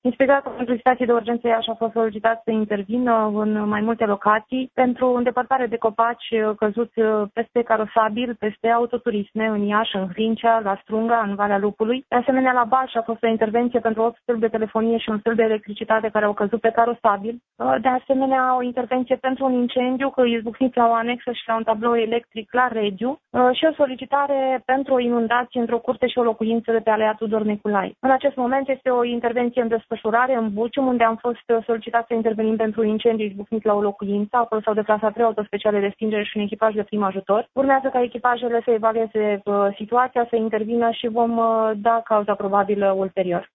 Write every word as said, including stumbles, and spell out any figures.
Inspectoratul pentru situații de urgență Iași a fost solicitat să intervină în mai multe locații pentru îndepărtare de copaci căzuți peste carosabil, peste autoturisme în Iași, în Hrincea, la Strunga, în Valea Lupului. De asemenea, la Balș a fost o intervenție pentru opt stâlpi de telefonie și un stâlp de electricitate care au căzut pe carosabil. De asemenea, o intervenție pentru un incendiu izbucnit la o anexă și la un tablou electric la Regiu și o solicitare pentru o inundație într-o curte și o locuință de pe Alea Tudor Neculai. În acest moment este o intervenție în desfășurare în Bucium, unde am fost solicitat să intervenim pentru un incendiu izbucnit la o locuință. Acolo s-au deplasat trei autospeciale de stingere și un echipaj de prim ajutor. Urmează ca echipajele să evalueze situația, să intervină și vom da cauza probabilă ulterior.